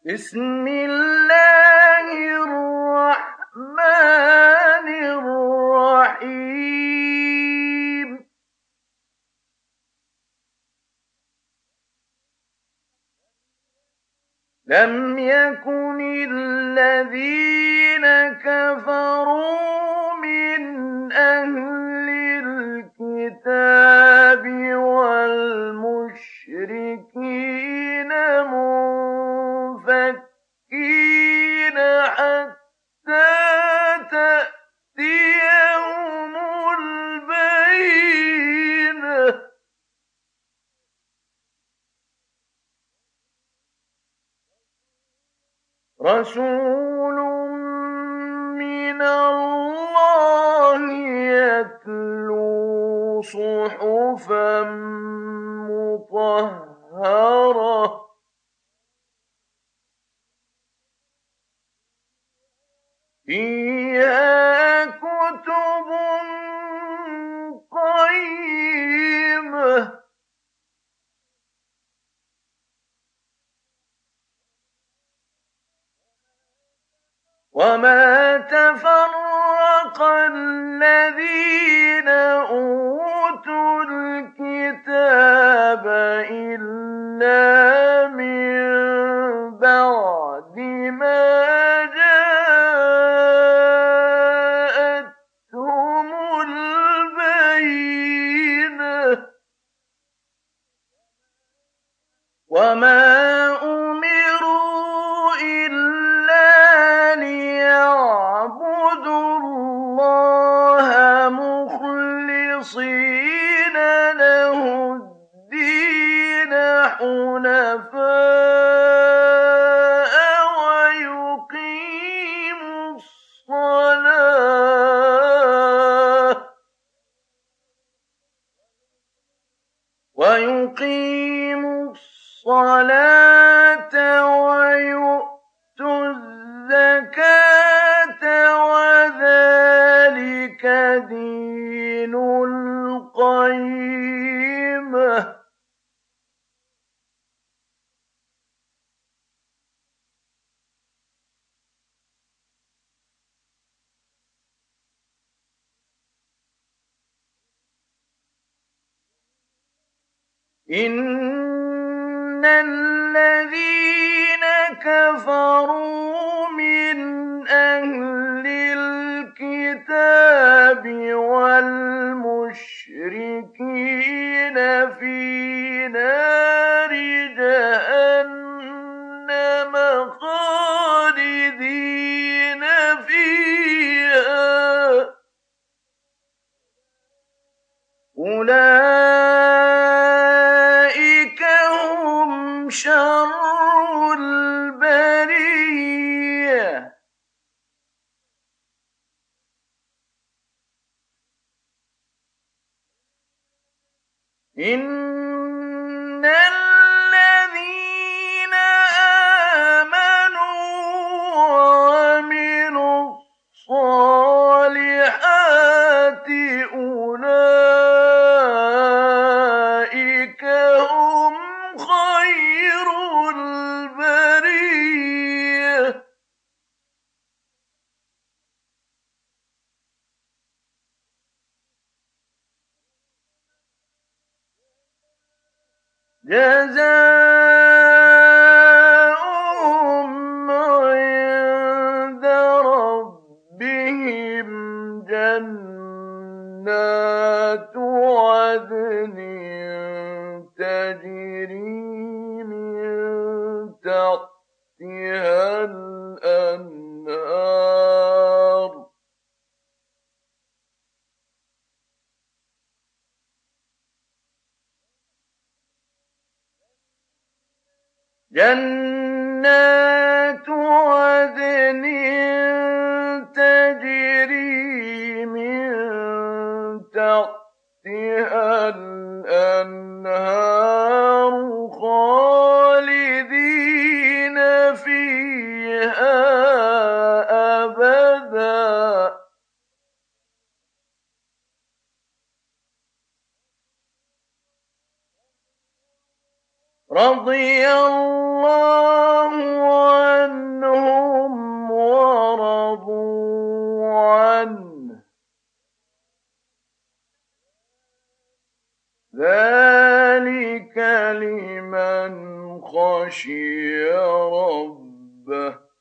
بسم الله الرحمن الرحيم لم يكن الذين كفروا من أهل الكتاب والمشركين منفكين حتى تأتيهم البينة رسول من الله يتلو صحفا مطهرة فيها كتب قيمة وما تفرق الذين أوتوا الكتاب إلا من بعد ما جاءتهم البينة وما أمروا إلا ليعبدوا الله مخلصين له الدين حنفاء ويقيموا الصلاة ويؤتوا الزكاة وذلك دين القيمة إن الذين كفروا من أهل الكتاب والمشركين في نار جهنم خالدين فيها أولئك هم شر البرية إن الذين آمنوا وعملوا الصالحات أولئك هم خير البرية جزاؤهم عند ربهم جنات عدن تجري من تحتها الأنهار جنات عدن تجري من تحتها الأنهار خالدين فيها أبدا رضي الله ذلك لمن خشي ربه